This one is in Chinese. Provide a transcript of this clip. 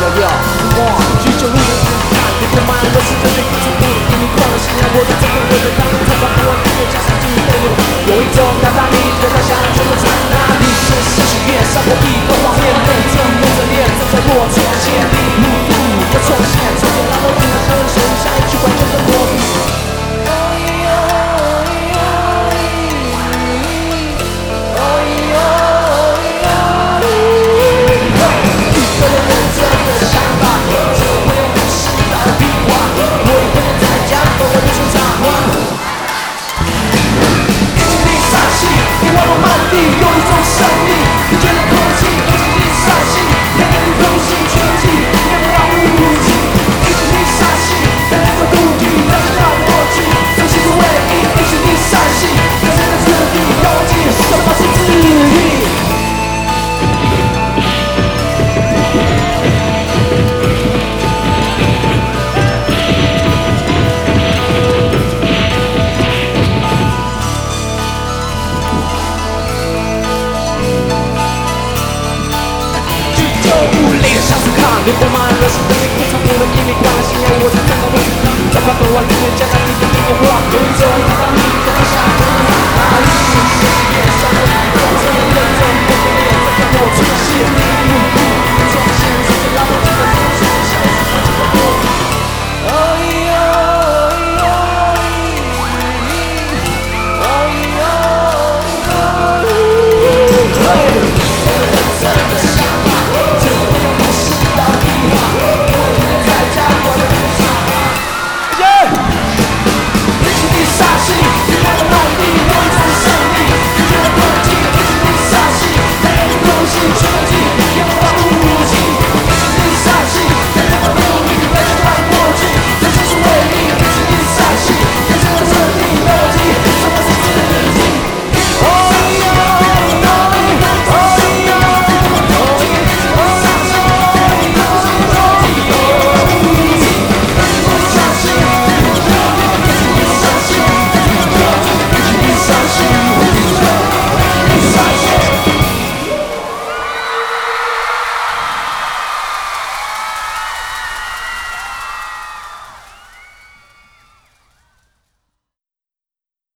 要居酒屋的人看，别不满我是真的一直不给你狂的信仰，我的这份我的当太把不完的加上进内容，有一种大大你的大象全都在那里，是失去面上过一个画面，梦中蒙着脸站在我窗前，路途的重现，从前那么无痕，剩下一句关键的我。